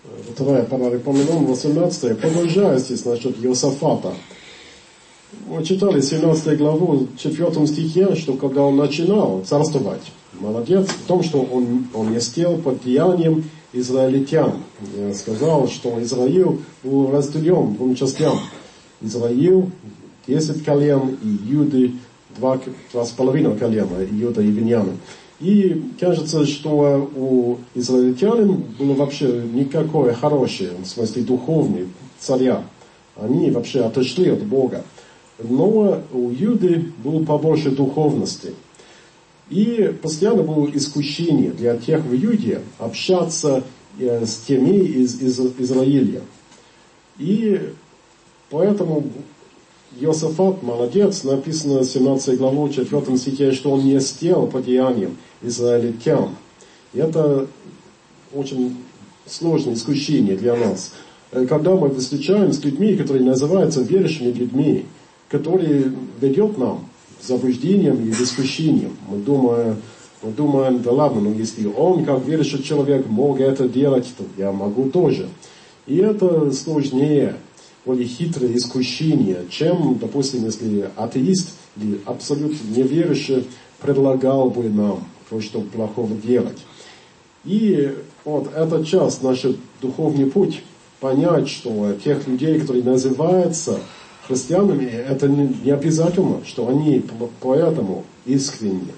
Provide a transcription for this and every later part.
Вторая Паралипоменон, 18, продолжая здесь насчет Иосафата. Мы читали 17 главу, 4 стихе, что когда он начинал царствовать, молодец в том, что он не стел под влиянием израильтян. Я сказал, что Израиль был разделен двум частям. Израиль 10 колен и Иуды 2,5 колена, Иуда и Виньямин. И кажется, что у израильтян было вообще никакое хорошее, в смысле духовный царя. Они вообще отошли от Бога. Но у Иуды было побольше духовности. И постоянно было искушение для тех в Иуде общаться с теми из Израиля. И поэтому Иосафат молодец, написано в 17 главу 4 стихе, что он не стел под влиянием израильтян. И это очень сложное искушение для нас. Когда мы встречаем с людьми, которые называются верующими людьми, которые ведут нам заблуждением и искушением. Мы думаем, да ладно, но если он, как верующий человек, мог это делать, то я могу тоже. И это сложнее, более хитрое искушение, чем, допустим, если атеист или абсолютно неверующий предлагал бы нам кое-что плохого делать. И вот эта часть, наш духовный путь, понять, что тех людей, которые называются христианами, это не обязательно, что они поэтому искренне.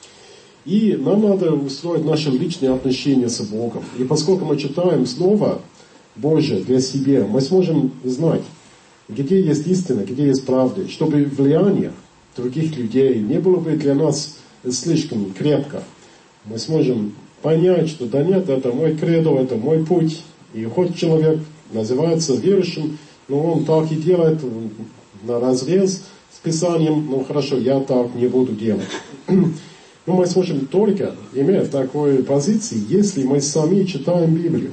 И нам надо устроить наши личные отношения с Богом. И поскольку мы читаем Слово Божие для себя, мы сможем знать, где есть истина, где есть правда, чтобы влияние других людей не было бы для нас слишком крепко. Мы сможем понять, что да нет, это мой кредо, это мой путь. И хоть человек называется верующим, но он так и делает наразрез с Писанием, ну хорошо, я так не буду делать. Но мы сможем только иметь такой позиции, если мы сами читаем Библию.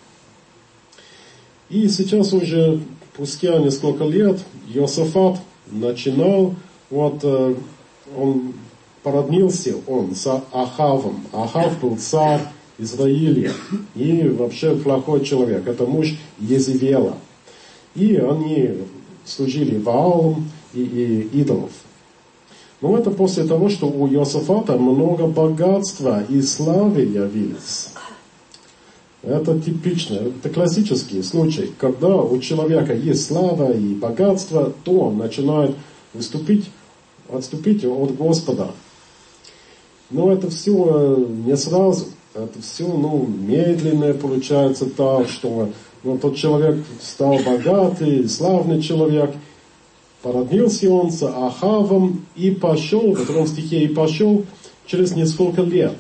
И сейчас уже, спустя несколько лет, Иосафат начинал, он породнился с Ахавом. Ахав был царь Израиля и вообще плохой человек. Это муж Езевела. И они служили Ваалам и идолов. Но это после того, что у Иосафата много богатства и славы явились. Это типично, это классический случай, когда у человека есть слава и богатство, то он начинает отступить от Господа. Но это все не сразу, это все медленно получается так, что тот человек стал богатый, славный человек, породнился он с Ахавом и пошел, в 2 стихе, и пошел через несколько лет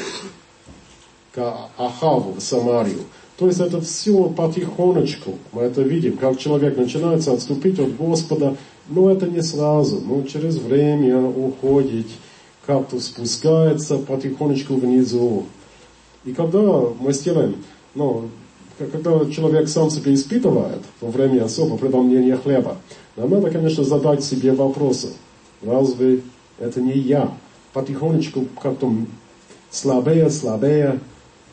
к Ахаву в Самарию. То есть это все потихонечку. Мы это видим, как человек начинает отступить от Господа, но это не сразу, через время уходит, как-то спускается потихонечку внизу. И когда мы сделаем, когда человек сам себя испытывает во время особого преломления хлеба, нам надо, конечно, задать себе вопросы. Разве это не я? Потихонечку как-то слабее.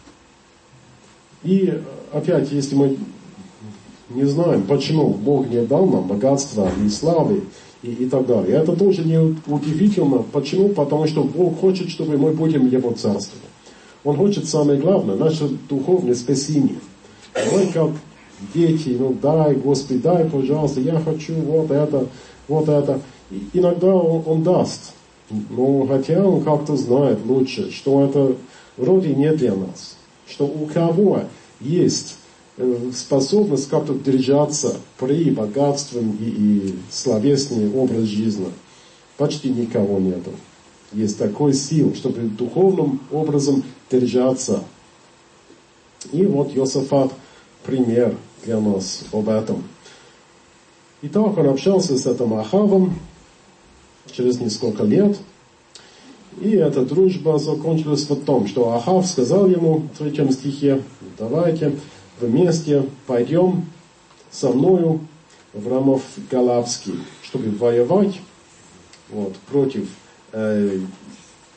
И опять, если мы не знаем, почему Бог не дал нам богатства и славы и так далее, это тоже не удивительно. Почему? Потому что Бог хочет, чтобы мы будем Его царством. Он хочет, самое главное, наше духовное спасение. Мы как дети, дай, Господи, дай, пожалуйста, я хочу вот это. И иногда он даст. Но хотя он как-то знает лучше, что это вроде не для нас. Что у кого есть способность как-то держаться при богатстве и словесный образ жизни. Почти никого нету. Есть такой сил, чтобы духовным образом держаться. И вот Иосафат пример для нас об этом. Итак, он общался с этим Ахавом через несколько лет. И эта дружба закончилась в том, что Ахав сказал ему в 3 стихе: давайте вместе пойдем со мною в Рамов Галавский, чтобы воевать против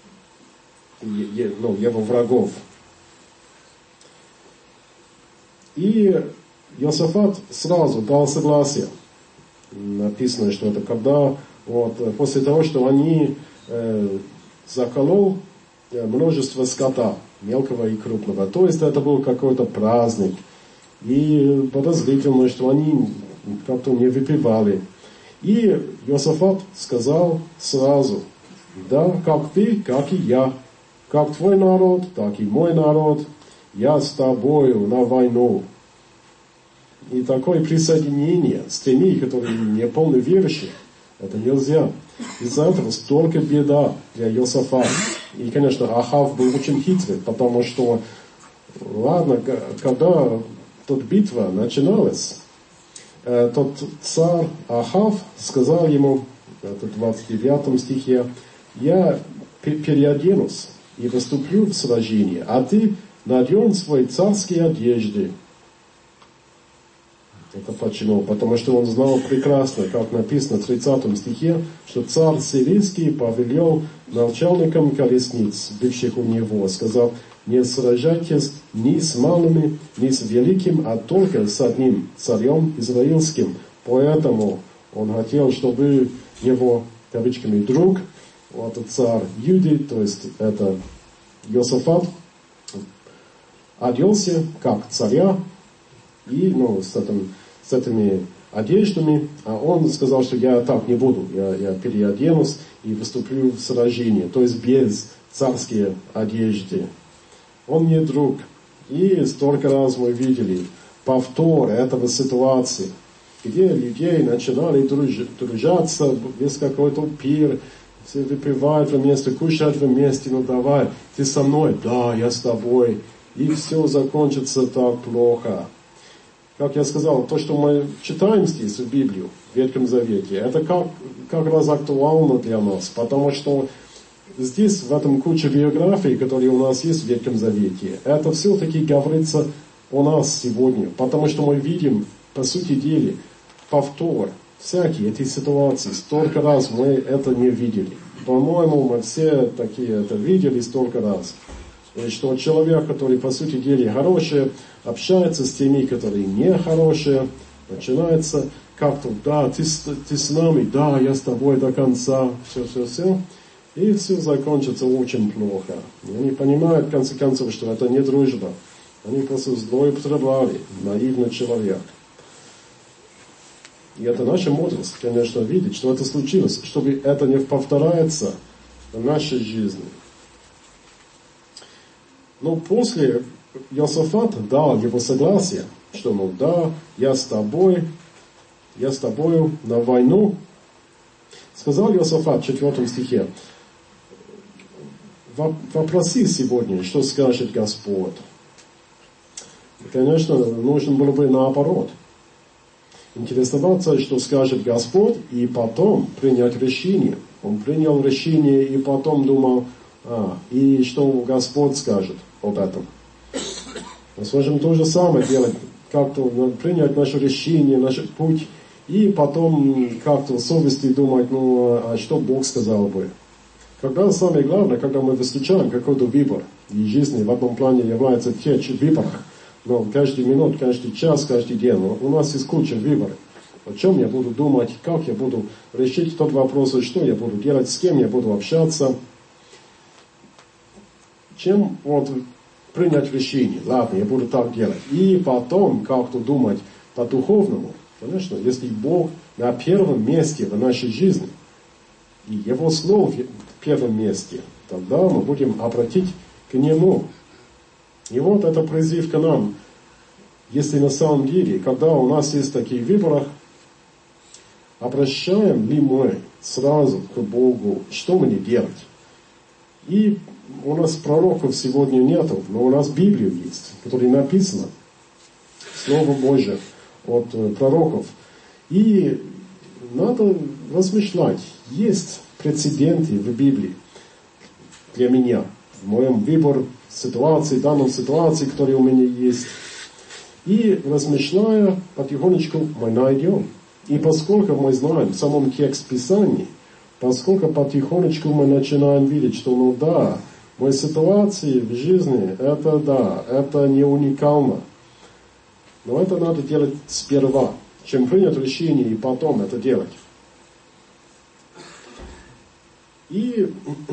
его врагов. И Иосафат сразу дал согласие. Написано, что это когда, после того, что они заколол множество скота, мелкого и крупного. То есть это был какой-то праздник. И подозрительно, что они как-то не выпивали. И Иосафат сказал сразу: да, как ты, как и я. Как твой народ, так и мой народ. Я с тобою на войну. И такое присоединение с теми, которые не полны верующие, это нельзя. Из-за этого столько беда для Иосафата. И, конечно, Ахав был очень хитрый, потому что, ладно, когда эта битва начиналась, тот царь Ахав сказал ему, это в 29 стихе: я переоденусь и выступлю в сражении, а ты надень свои царские одежды. Это почему? Потому что он знал прекрасно, как написано в 30 стихе, что царь сирийский повелел начальникам колесниц, бывших у него, сказал: не сражайтесь ни с малыми, ни с великим, а только с одним царем израильским. Поэтому он хотел, чтобы его, кавычками, друг, царь Юды, то есть это Иосафат, оделся как царя, и с этими одеждами, а он сказал, что я так не буду, я переоденусь и выступлю в сражении, то есть без царской одежды. Он мне друг. И столько раз мы видели повтор этого ситуации, где людей начинали дружаться без какой-то пир, все выпивают вместе, кушают вместе, ну давай, ты со мной, да, я с тобой. И все закончится так плохо. Как я сказал, то, что мы читаем здесь в Библию, в Ветхом Завете, это как раз актуально для нас, потому что здесь, в этом куче биографий, которые у нас есть в Ветхом Завете, это все-таки говорится о нас сегодня, потому что мы видим, по сути дела, повтор, всякие эти ситуации, столько раз мы это не видели. По-моему, мы все такие это видели столько раз. Что человек, который по сути дела хороший, общается с теми, которые не хорошие, начинается как-то: да, ты с нами, да, я с тобой до конца, все. И все закончится очень плохо. И они понимают, в конце концов, что это не дружба. Они просто злоупотребляли, наивный человек. И это наша мудрость, конечно, видеть, что это случилось, чтобы это не повторяется в нашей жизни. Но после Иосафат дал его согласие, что, да, я с тобою на войну. Сказал Иосафат в 4 стихе: вопроси сегодня, что скажет Господь. Конечно, нужно было бы наоборот. Интересоваться, что скажет Господь, и потом принять решение. Он принял решение и потом думал: и что Господь скажет об этом. Мы сможем то же самое делать, как-то принять наше решение, наш путь, и потом как-то в совести думать: а что Бог сказал бы. Когда самое главное, когда мы выступаем какой-то выбор, и жизнь в одном плане является те выборы, но каждый минут, каждый час, каждый день у нас есть куча выборов. О чем я буду думать, как я буду решить тот вопрос, что я буду делать, с кем я буду общаться. Чем принять решение, ладно, я буду так делать. И потом как-то думать по-духовному. Конечно, если Бог на первом месте в нашей жизни, и Его Слово в первом месте, тогда мы будем обратить к Нему. И это призыв к нам. Если на самом деле, когда у нас есть такие выборы, обращаем ли мы сразу к Богу, что мне делать? И у нас пророков сегодня нету, но у нас Библия есть, в которой написано Слово Божие от пророков. И надо размышлять. Есть прецеденты в Библии для меня, в моем выборе ситуации, данной ситуации, которая у меня есть. И размышляя, потихонечку мы найдем. И поскольку мы знаем в самом тексте Писания, поскольку потихонечку мы начинаем видеть, что да, мои ситуации в жизни, это не уникально. Но это надо делать сперва, чем принять решение и потом это делать. И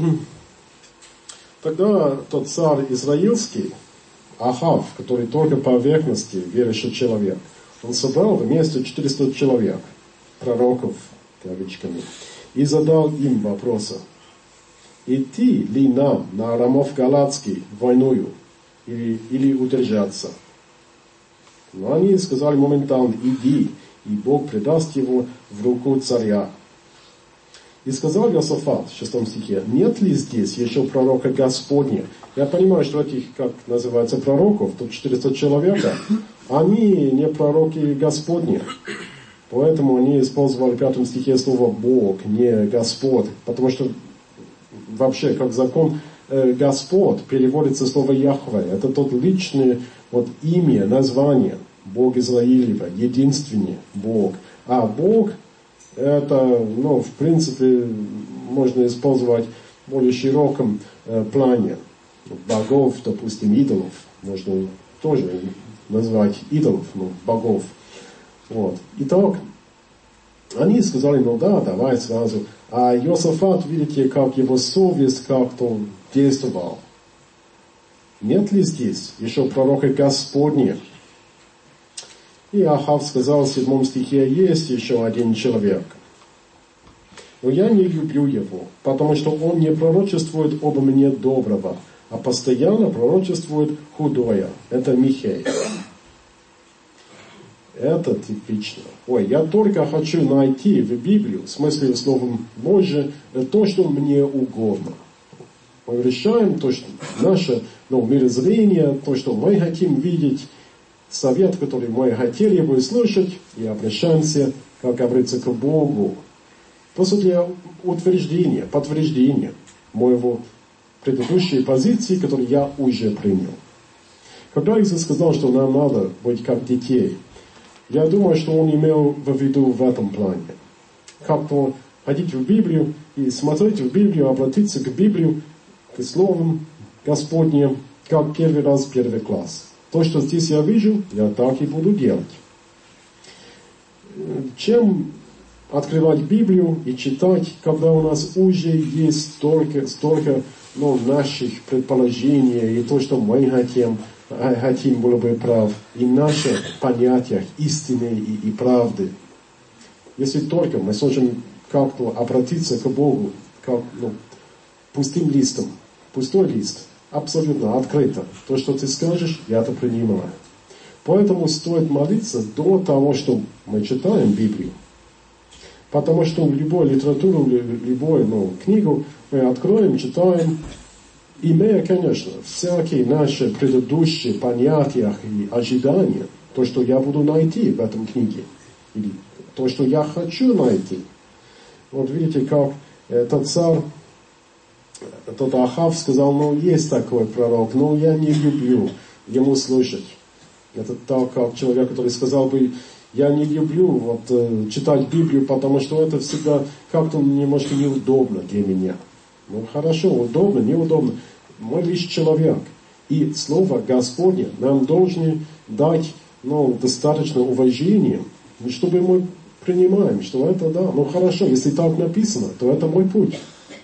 тогда тот царь израильский, Ахав, который только по поверхности верующий человек, он собрал вместе 400 человек, пророков, кавычками, и задал им вопросы. Идти ли нам на Арамов Галатский войною или удержаться? Но они сказали моментально: иди, и Бог предаст его в руку царя. И сказал Иосафат в 6 стихе: нет ли здесь еще пророка Господня? Я понимаю, что этих, как называется, пророков, тут 400 человек, они не пророки Господни. Поэтому они использовали в 5 стихе слово Бог, не Господь. Потому что вообще, как закон, Господь переводится слово Яхве. Это тот личное имя, название. Бог Израилева, единственный Бог. А Бог, это, в принципе, можно использовать в более широком плане. Богов, допустим, идолов. Можно тоже назвать идолов, богов. Итак, они сказали: да, давай сразу. А Иосафат, видите, как его совесть как-то действовал. Нет ли здесь еще пророка Господня? И Ахав сказал в 7 стихе: есть еще один человек. Но я не люблю его, потому что он не пророчествует обо мне доброго, а постоянно пророчествует худое. Это Михей. Это типично. Я только хочу найти в Библию, в смысле Словом Божьим, то, что мне угодно. Мы решаем то, что наше мирозрение, то, что мы хотим видеть, совет, который мы хотели бы слышать, и обращаемся, как говорится, к Богу. Просто для утверждения, подтверждения моего предыдущей позиции, которую я уже принял. Когда Иисус сказал, что нам надо быть как детей, я думаю, что он имел в виду в этом плане. Как-то ходить в Библию и смотреть в Библию, обратиться к Библию, к Словам Господним, как первый раз, первый класс. То, что здесь я вижу, я так и буду делать. Чем открывать Библию и читать, когда у нас уже есть столько наших предположений, и то, что мы хотим было бы прав, и наши понятия истины и правды. Если только мы сможем как-то обратиться к Богу, как пустым листом, пустой лист, абсолютно открыто. То, что ты скажешь, я это принимаю. Поэтому стоит молиться до того, что мы читаем Библию. Потому что любую литературу, любую книгу мы откроем, читаем, имея, конечно, всякие наши предыдущие понятия и ожидания, то, что я буду найти в этом книге, или то, что я хочу найти. Видите, как этот царь, тот Ахав сказал: есть такой пророк, но я не люблю ему слышать. Это так, как человек, который сказал бы: я не люблю читать Библию, потому что это всегда как-то немножко неудобно для меня. Хорошо, удобно, неудобно. Мы лишь человек. И Слово Господне нам должны дать достаточно уважения, чтобы мы принимаем, что это да. Хорошо, если так написано, то это мой путь.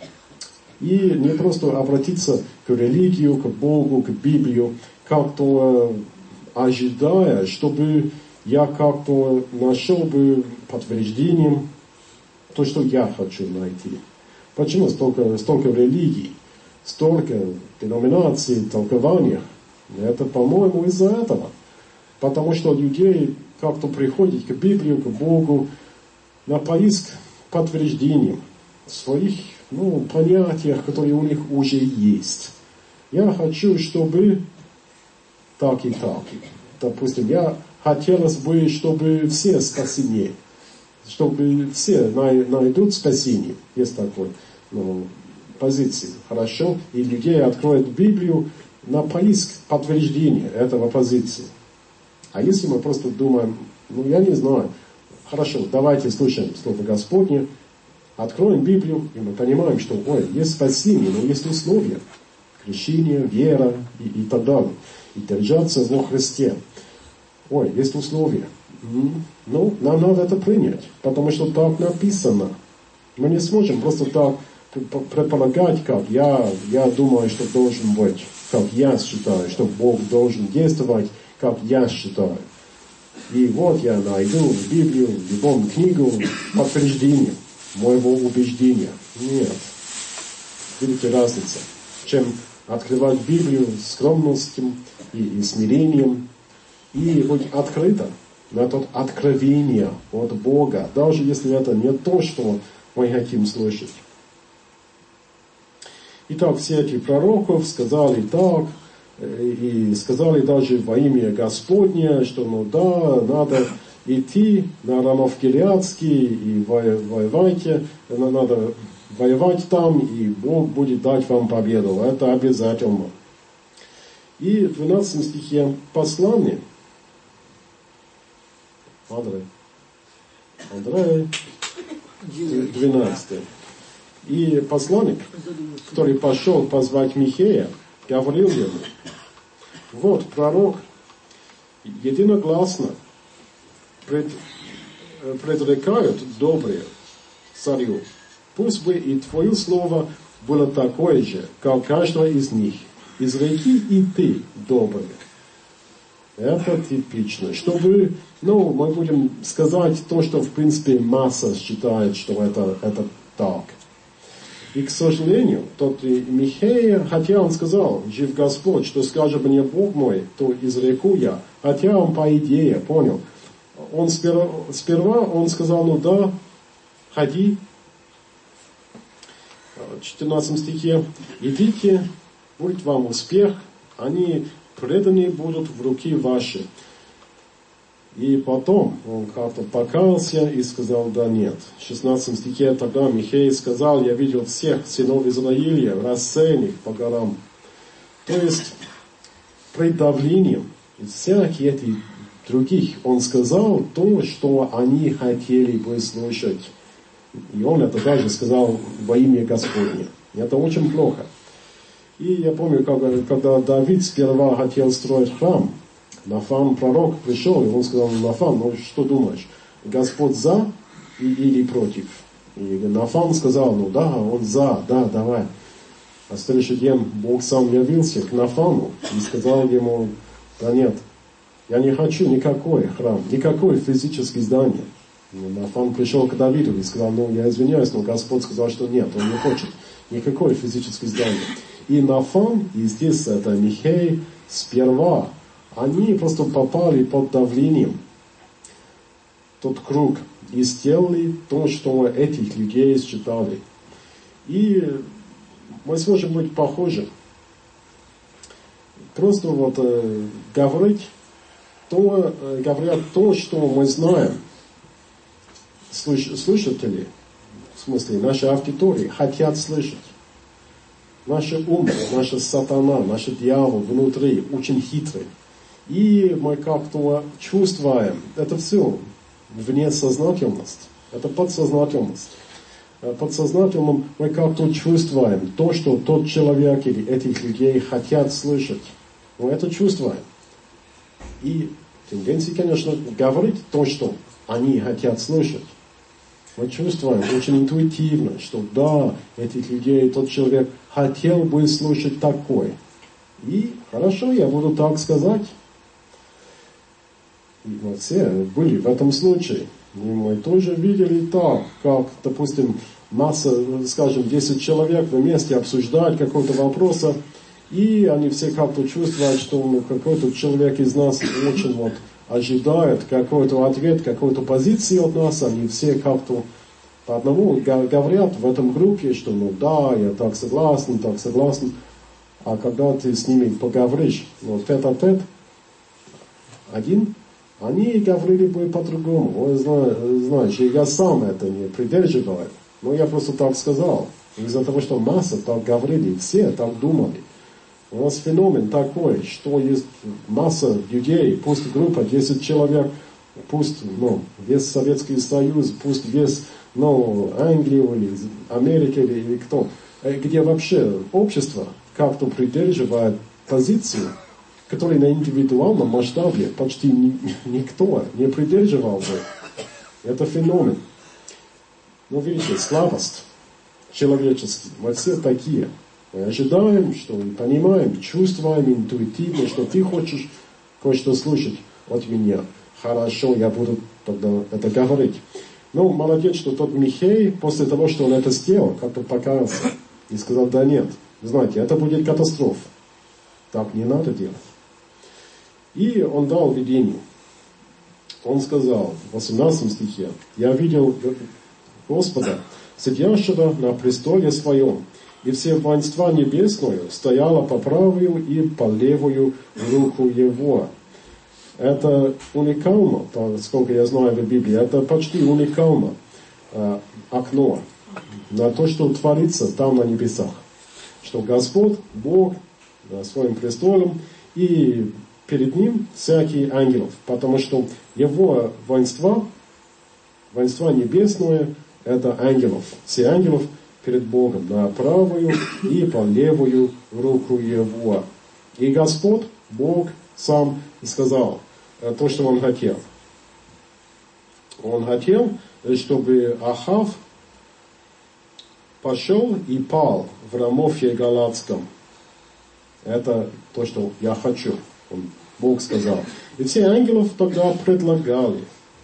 И не просто обратиться к религию, к Богу, к Библию, как-то ожидая, чтобы я как-то нашел бы подтверждением то, что я хочу найти. Почему столько религий, столько деноминаций, толкований? Это, по-моему, из-за этого. Потому что людей как-то приходят к Библии, к Богу на поиск подтверждения своих понятиях, которые у них уже есть. Я хочу, чтобы так и так. Допустим, я хотелось бы, чтобы все спасены, чтобы все найдут спасение. Есть такой позиции. Хорошо? И людей откроют Библию на поиск подтверждения этого позиции. А если мы просто думаем: я не знаю, хорошо, давайте слушаем Слово Господне, откроем Библию, и мы понимаем, что есть спасение, но есть условия. Крещение, вера и так далее. И держаться во Христе. ой, есть условия. Ну, нам надо это принять, потому что так написано. Мы не сможем просто так предполагать, как я думаю, что должен быть, как я считаю, что Бог должен действовать, как я считаю. И вот я найду в Библию, в любом книгу подтверждение моего убеждения. Нет. Видите разницу. Чем открывать Библию с скромностью и смирением, и быть открытым на это откровение от Бога, даже если это не то, что мы хотим слышать. Итак, все эти пророков сказали так, и сказали даже во имя Господне, что ну да, надо идти на Рамов-Гилеадский и воевайте, надо воевать там, и Бог будет дать вам победу. Это обязательно. И в 12 стихе послание. Андрей, 12. И посланник, который пошел позвать Михея, говорил ему: вот пророк единогласно предрекают добрые царю. Пусть бы и твое слово было такое же, как каждого из них. Изреки и ты добрый. Это типично. Чтобы, мы будем сказать то, что в принципе масса считает, что это так. И, к сожалению, тот Михея, хотя он сказал: жив Господь, что скажет мне Бог мой, то изреку я. Хотя он по идее понял. Он сперва он сказал: ну да, ходи. В 14 стихе: идите, будет вам успех, они преданы будут в руки ваши. И потом он как-то покаялся и сказал: да нет. В 16 стихе тогда Михей сказал: я видел всех сынов Израиля, рассеянных по горам. То есть, при давлении всяких этих других он сказал то, что они хотели бы слушать. И он это даже сказал во имя Господне. Это очень плохо. И я помню, когда Давид сперва хотел строить храм, Нафан пророк пришел, и он сказал: Нафан, ну что думаешь, Господь за или против? И Нафан сказал: ну да, он за, да, давай. А в следующий день Бог сам явился к Нафану и сказал ему: да нет, я не хочу никакой храм, никакое физическое здание. Нафан пришел к Давиду и сказал: ну я извиняюсь, но Господь сказал, что нет, он не хочет никакое физическое здание. И Нафан, и здесь это Михей, сперва они просто попали под давлением, тот круг, и сделали то, что этих людей считали. И мы сможем быть похожи. Просто говорят то, что мы знаем. Слушатели, в смысле, наши аудитории хотят слышать. Наши умы, наша сатана, наш дьявол внутри очень хитрый. И мы как-то чувствуем, это все вне сознательности, это подсознательность. Подсознательно мы как-то чувствуем то, что тот человек или этих людей хотят слышать. Мы это чувствуем. И тенденция, конечно, говорить то, что они хотят слышать. Мы чувствуем очень интуитивно, что да, этих людей, тот человек хотел бы слышать такое. И хорошо, я буду так сказать. И мы все были в этом случае. И мы тоже видели так, как, допустим, масса, скажем, 10 человек вместе обсуждают какой-то вопрос, и они все как-то чувствуют, что какой-то человек из нас очень ожидает какой-то ответ, какой-то позиции от нас. Они все как-то по одному говорят в этом группе, что ну да, я так согласен. А когда ты с ними поговоришь, тет-а-тет, один, они говорили бы по-другому. Вы знаете, я сам это не придерживаю, но я просто так сказал. Из-за того, что масса так говорили, все так думали. У нас феномен такой, что есть масса людей, пусть группа 10 человек, пусть весь Советский Союз, пусть весь Англию или Америка или кто, где вообще общество как-то придерживает позицию, который на индивидуальном масштабе почти никто не придерживался. Это феномен. Но видите, слабость человеческая. Мы все такие. Мы ожидаем, что мы понимаем, чувствуем интуитивно, что ты хочешь кое-что слушать от меня. Хорошо, я буду тогда это говорить. Ну, молодец, что тот Михей, после того, что он это сделал, как-то покаялся и сказал, да нет, знаете, это будет катастрофа. Так не надо делать. И он дал видение. Он сказал в 18 стихе, я видел Господа, сидящего на престоле своем, и все воинства небесное стояло по правую и по левую руку его. Это уникально, сколько я знаю в Библии, это почти уникально окно на то, что творится там на небесах. Что Господь, Бог, на своим престолом, и перед Ним всякие ангелов, потому что Его воинства небесное, это ангелов, все ангелов перед Богом, на правую и по левую руку Его. И Господь, Бог, сам сказал то, что Он хотел. Он хотел, чтобы Ахав пошел и пал в Рамофе Галатском. Это то, что я хочу. Бог сказал. И все ангелов тогда предлагали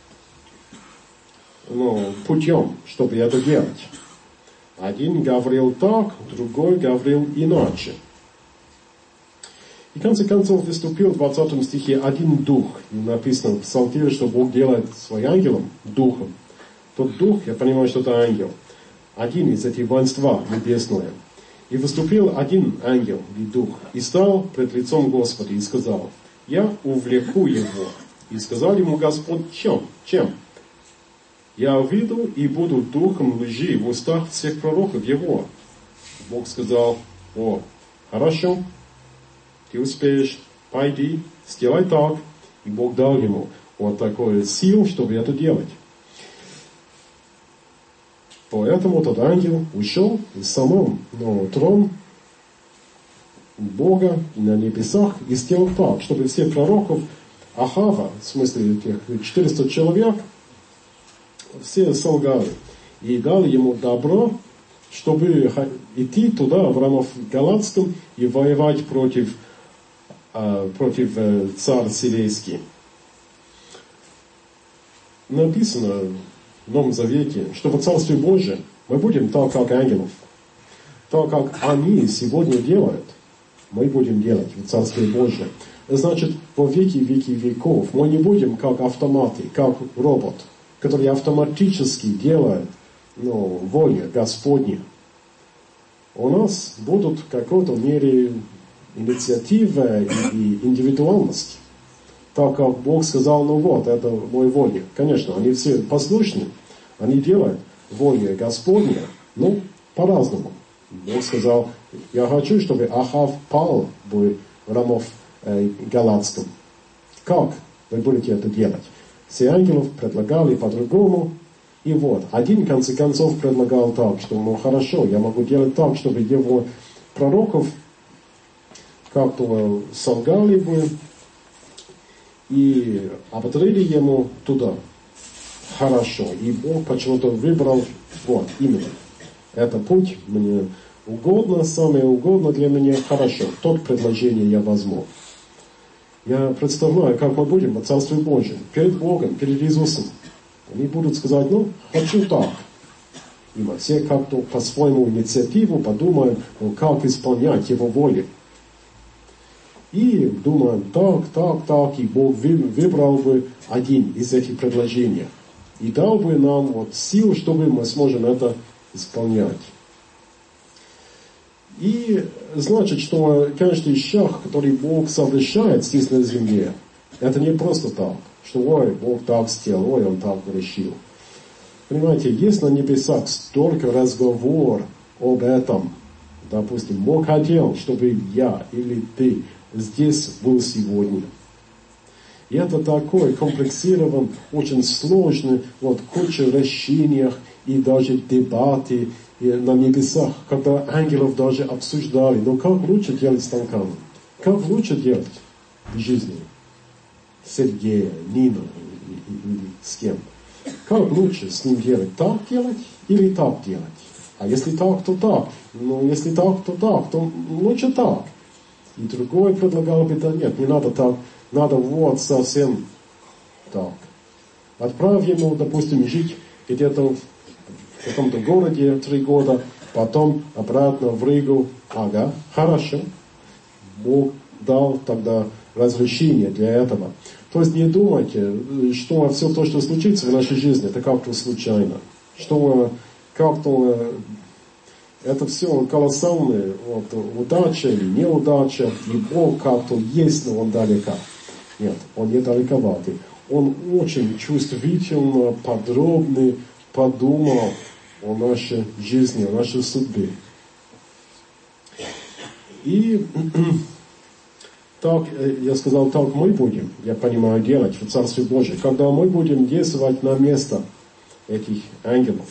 путем, чтобы это делать. Один говорил так, другой говорил иначе. И в конце концов выступил в 20 стихе один дух. И написано в Псалтире, что Бог делает своим ангелом духом. Тот дух, я понимаю, что это ангел. Один из этих воинства небесное. И выступил один ангел и дух, и стал пред лицом Господа, и сказал, я увлеку его. И сказал ему Господь, чем? Я уведу и буду духом лжи в устах всех пророков его. Бог сказал, хорошо, ты успеешь, пойди, сделай так. И Бог дал ему вот такую силу, чтобы это делать. Поэтому тот ангел ушел и самом трон Бога на небесах и сделал так, чтобы все пророков Ахава, в смысле этих 400 человек, все солгали. И дал ему добро, чтобы идти туда, в Рамоф Галатском, и воевать против царя Сирийский. Написано в Новом Завете, что в Царстве Божьем мы будем так, как ангелов. Так, как они сегодня делают, мы будем делать в Царстве Божьем. Значит, во веки веков мы не будем как автоматы, как робот, который автоматически делает волю Господню. У нас будут в какой-то мере инициатива и индивидуальность. Так как Бог сказал, это мой воля. Конечно, они все послушны, они делают волю Господня, по-разному. Бог сказал, я хочу, чтобы Ахав пал в Рамоф Галатском. Как вы будете это делать? Все ангелов предлагали по-другому. И один в конце концов предлагал так, что, хорошо, я могу делать так, чтобы его пророков как-то солгали бы и ободрили ему туда. Хорошо. И Бог почему-то выбрал именно. Это путь мне угодно, самое угодно для меня. Хорошо. Тот предложение я возьму. Я представляю, как мы будем в Царстве Божьем, перед Богом, перед Иисусом. Они будут сказать, хочу так. И мы все как-то по своему инициативу подумаем, как исполнять Его волю. И думаем, так, и Бог выбрал бы один из этих предложений. И дал бы нам силу, чтобы мы сможем это исполнять. И значит, что каждый шаг, который Бог совершает здесь на земле, это не просто так, что Бог так сделал, Он так решил. Понимаете, есть на небесах столько разговор об этом. Допустим, Бог хотел, чтобы я или ты здесь был сегодня. И это такой комплексирован, очень сложный, куча решений и даже дебаты на небесах, когда ангелов даже обсуждали, как лучше делать с танками, как лучше делать. в жизни Сергея, Нину или с кем. Как лучше с ним делать? Так делать или так делать? А если так, то так. Ну, если так, то лучше так. И другой предлагал бы, да нет, не надо так, надо вот совсем так. Отправь ему, допустим, жить где-то в каком-то городе 3 года, потом обратно в Ригу. Ага, хорошо. Бог дал тогда разрешение для этого. То есть не думайте, что все то, что случится в нашей жизни, это как-то случайно. Что как-то это все колоссальная удача или неудача, и Бог как-то есть, но Он далеко. Нет, Он не далековатый. Он очень чувствительно, подробно подумал о нашей жизни, о нашей судьбе. И так, я сказал, так мы будем, я понимаю, делать в Царстве Божьем, когда мы будем действовать на место этих ангелов.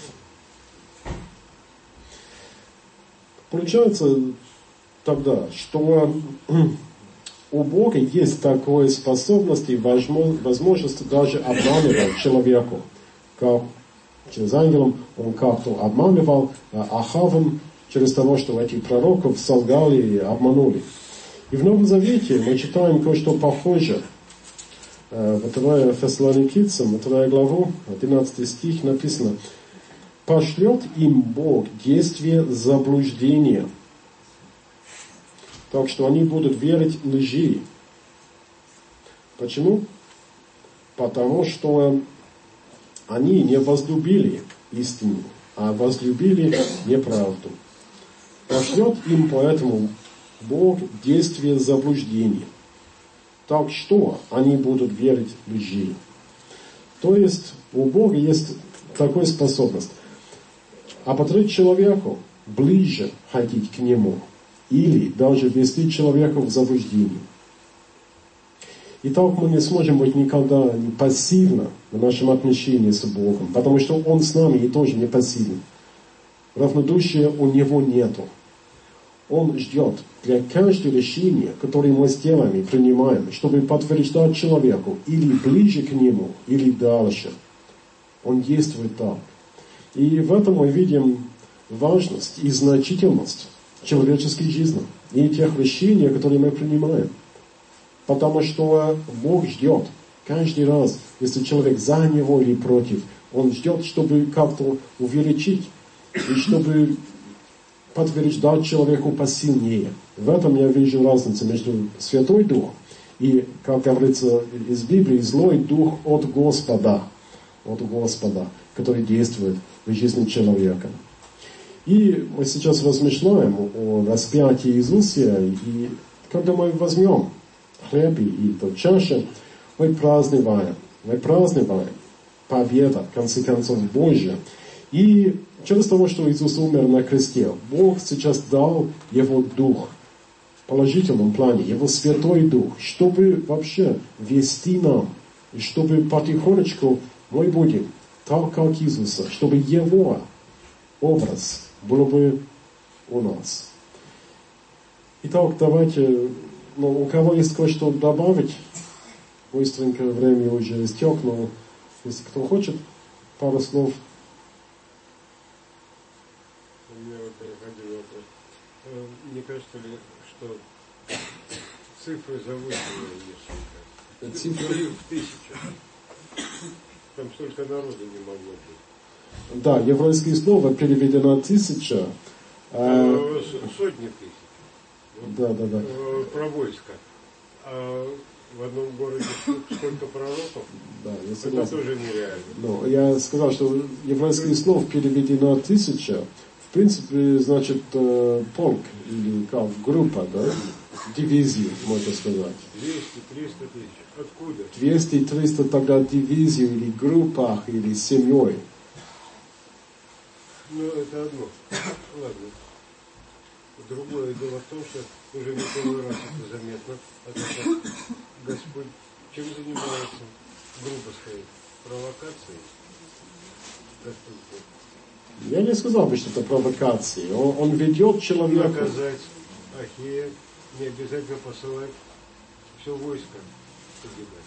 Получается тогда, что у Бога есть такая способность и возможность даже обманывать человеку. Как через ангелом он как-то обманывал Ахавом через того, что этих пророков солгали и обманули. И в Новом Завете мы читаем кое-что похожее. Во 2 Фессалоникийцам, 2 главу, 11 стих написано: «Пошлет им Бог действие заблуждения, так что они будут верить лжи». Почему? Потому что они не возлюбили истину, а возлюбили неправду. Пошлет им поэтому Бог действие заблуждения, так что они будут верить лжи. То есть у Бога есть такая способность ободрить человеку, ближе ходить к Нему, или даже ввести человека в заблуждение. И так мы не сможем быть никогда не пассивны в нашем отношении с Богом, потому что Он с нами и тоже не пассивен. Равнодушия у Него нету. Он ждет для каждого решения, которое мы сделаем и принимаем, чтобы подтверждать человеку или ближе к Нему, или дальше. Он действует так. И в этом мы видим важность и значительность человеческой жизни и тех решений, которые мы принимаем. Потому что Бог ждет каждый раз, если человек за Него или против, Он ждет, чтобы как-то увеличить и чтобы подтверждать человеку посильнее. В этом я вижу разницу между Святой Дух и, как говорится из Библии, злой дух от Господа, который действует в жизни человека. И мы сейчас размышляем о распятии Иисуса, и когда мы возьмем хлеб и чашу, мы празднуем победу, в конце концов, Божия. И через того, что Иисус умер на кресте, Бог сейчас дал Его Дух в положительном плане, Его Святой Дух, чтобы вообще вести нам, и чтобы потихонечку мы будем так, как Иисуса, чтобы Его образ был бы у нас. Итак, давайте, у кого есть кое-что добавить, быстренько время уже истек, но если кто хочет, пару слов. У меня, во-первых, один вопрос. Не кажется ли, что цифры завышенные есть? Цифры в 1000. Там столько народу не могло быть. Да, еврейское слово переведено 1000. Сотни тысяч. Да. Про войско. А в одном городе сколько пророков? Да, я согласен. Это тоже нереально. Но я сказал, что еврейское слово переведено 1000. В принципе, значит, полк или как, группа, да? Дивизию, можно сказать. 200-300 тысяч. Откуда? 200-300 тогда дивизию или группах, или семьей. Ну, это одно. Ладно. Другое дело в том, что уже не первый раз это заметно. Это Господь чем занимается? Грубо сказать, провокацией. Господь Бог. Я не сказал бы, что это провокации. Он ведет человека. Наказать Ахея, не обязательно посылать все войско погибает.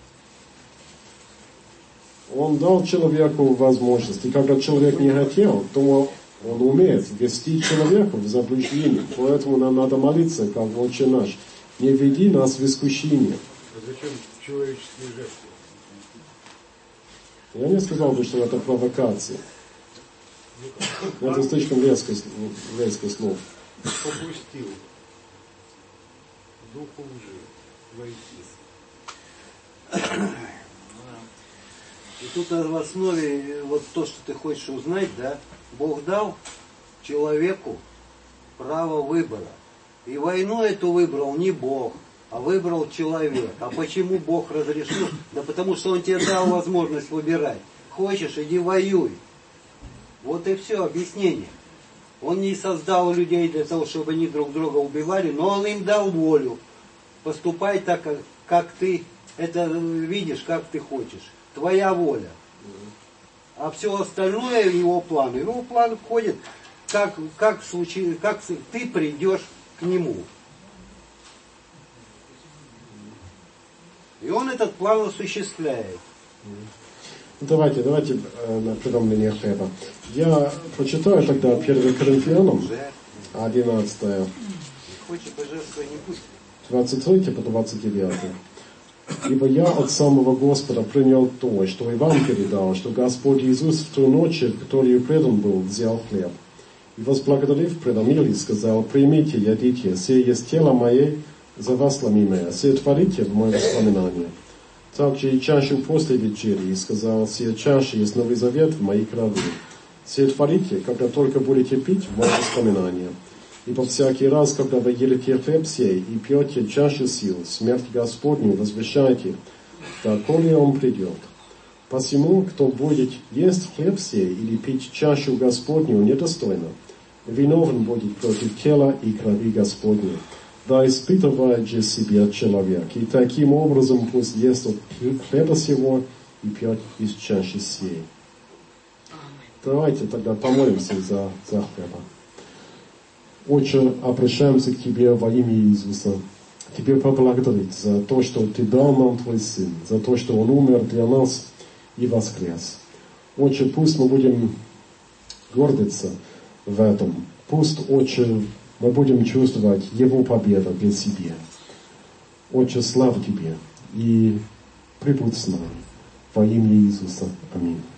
Он дал человеку возможность. И когда человек не хотел, то он умеет ввести человека в заблуждение. Поэтому нам надо молиться, как Отче наш. Не веди нас в искушение. А зачем человеческие жертвы? Я не сказал бы, что это провокация. Это слишком резкое слово. Попустил духу лжи войти. И тут в основе вот то, что ты хочешь узнать, да, Бог дал человеку право выбора. И войну эту выбрал не Бог, а выбрал человек. А почему Бог разрешил? Да потому что Он тебе дал возможность выбирать. Хочешь, иди воюй. Вот и все объяснение. Он не создал людей для того, чтобы они друг друга убивали, но Он им дал волю. Поступай так, как ты это видишь, как ты хочешь. Твоя воля. А все остальное его план. Его план входит, как ты придешь к нему. И он этот план осуществляет. Давайте на преломление хлеба. Я прочитаю тогда 1 Коринфянам, 11, Хочешь божества не пусть. 23 по 29. «Ибо я от самого Господа принял то, что и вам передал, что Господь Иисус в ту ночь, в которую предан был, взял хлеб. И возблагодарив, преломил и сказал: примите, ядите, сие есть тело мое, за вас ломимое, сие творите в мое воспоминание. Также и чашу после вечери, и сказал: сие чаша есть новый завет в моей крови. Сие творите, когда только будете пить, в мое воспоминание. Ибо всякий раз, когда вы едите хлеб сей и пьете чашу сил, смерть Господню возвещайте, доколе Он придет. Посему, кто будет есть хлеб сей или пить чашу Господню недостойно, виновен будет против тела и крови Господней. Да испытывает же себя человек, и таким образом пусть ест от хлеба сего и пьет из чаши сей». Давайте тогда помолимся за хлеба. Отче, обращаемся к Тебе во имя Иисуса. Тебе поблагодарить за то, что Ты дал нам Твой Сын, за то, что Он умер для нас и воскрес. Отче, пусть мы будем гордиться в этом. Пусть, Отче, мы будем чувствовать Его победу для себя. Отче, слава Тебе и прибудь с нами во имя Иисуса. Аминь.